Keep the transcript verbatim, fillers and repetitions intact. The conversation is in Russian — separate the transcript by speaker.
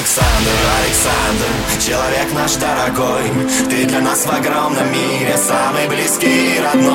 Speaker 1: Александр, Александр, человек наш дорогой, ты для нас в огромном мире самый близкий и родной.